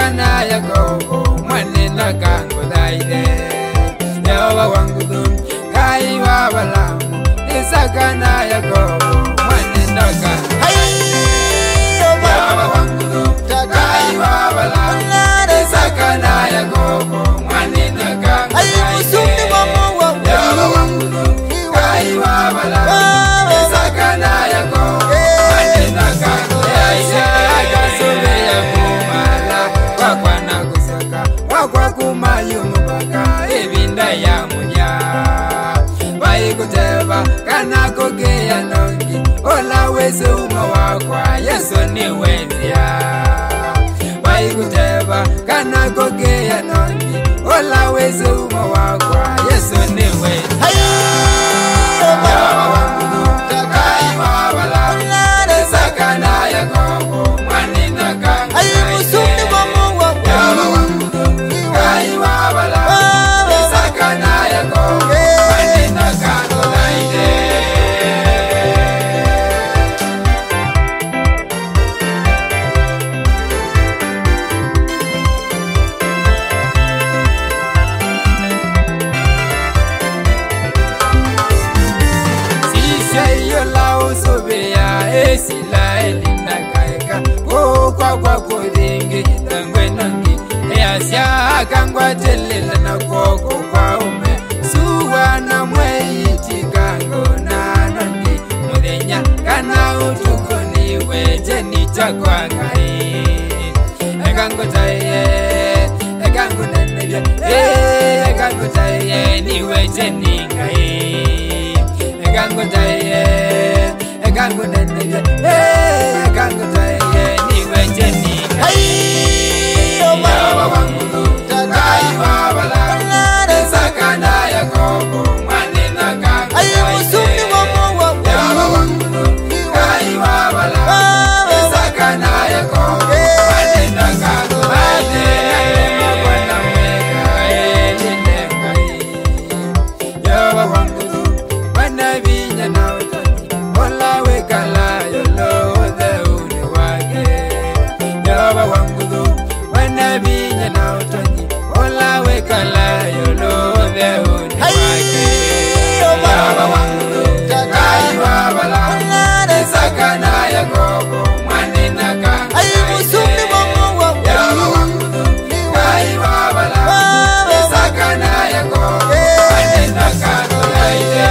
Isakana Yakobo mwanena kango daide Yehova wangu kai wa balamu Isakana Yakobo mwanena kango Yehova wangu kai wa balamu Isakana Yakobo mwanena kango daide Yehova wangu kai wa balamu Isakana Yakobo mwanena kango daide Wakwa kumayumubaka ebinda ya munya Baikuteba kana kogea nongi Ola wese uma wakwa Yesu ni wenzia Baikuteba kana kogea nongi Ola wese uma wakwa Yesu ni wenzia Yawa wangudu takai wabala Isakana Yakobo mwanina kangu Yawa wangudu kai wabala Isakana Yakobo mwanina kangu daide Sishe yola usobea esila elinda kaeka kwa kodingi tangwe nangi Easya kangwa telela na koko kwa ume Suwa na mweiti kango na nangi Mudenya kana utuko ni weje ni chakwa kai Ekango taye, ekango nenevya Ekango taye ni weje ni kai Ekango taye, ekango nenevya Ekango taye ni weje ni kai Yawa wangudu takai wabala Isakana Yakobo mwanina kangu daide Yawa wangudu kai wabala Isakana Yakobo mwanina kangu daide Mwana mweka elile kai Yawa wangudu mwana vinya na utani Ola wekala yolo the uni wake Yawa wangudu mwana vinya na utani Ola wekala yolo the uni wake Yawa wangudu takai wabala Isakana Yakobo mwanina kangu daide Yawa wangudu kai wabala Isakana Yakobo mwanina kangu daide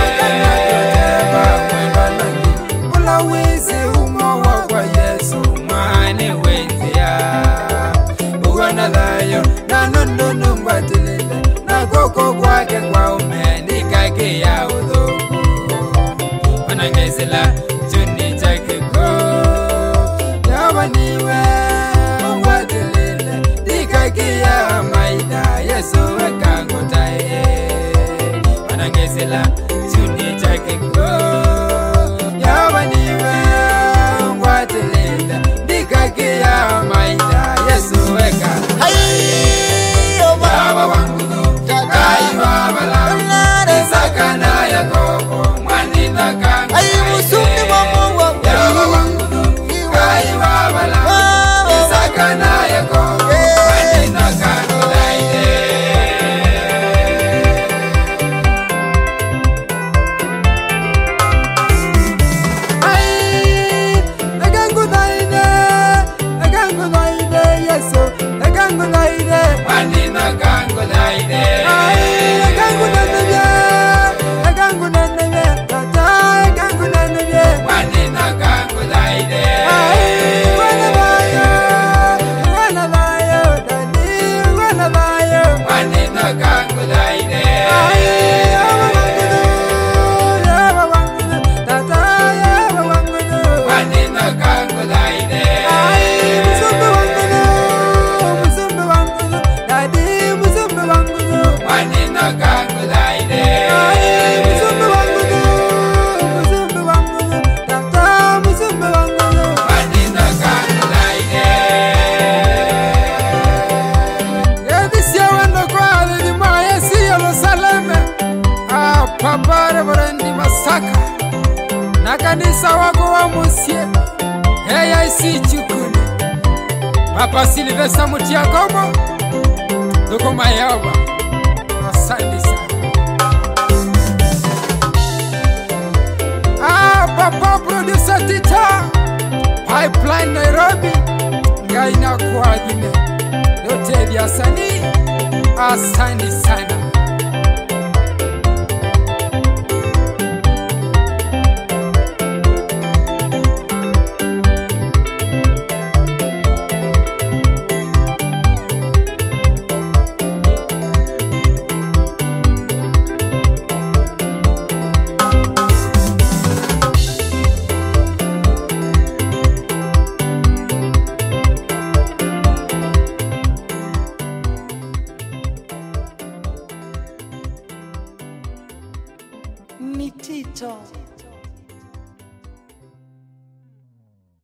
Ola wese uma wakwa Yesu mwane wenzia Uwana dayo na nono ngwatilile Na koko kwake kwa umeni kake ya udhuku Wanangesila chuni chake ko Yawa niwe ngwatilile Dikake ya maida Yesu wekango tae Wanangesila chuni chake ko Yawa niwe ngwatilile Dikake ya maida Yesu wekango Yawa wangudu takai wabala Isakana Yakobo mwanina kangu daide Yawa wangudu kai wabala Isakana Yakobo mwanina kangu daide Yesu ekangu daide mwanina kangu daide ekangu nenevye tata ekangu nenevye mwanina kangu daide wana bayo dani wana bayo mwanina kangu daide yawa wangudu tata yawa wangudu mwanina kangu daide Muzumbe wangudu dadi muzumbe wangudu mwanina kangu daide Muzumbe wangudu tata muzumbe wangudu mwanina kangu daide Yedisya wando kwa alilima Yesi Yerusaleme Papare Borendi Masaka Na kanisa wako wa musie Heya isi chukuni Papa Silvestre Mutiakomo Doko Mayawa. Asante sana. Papa producer Tita Pipeline Nairobi Ngaina kwa jine yote vya sanii. Asante sana. Tito.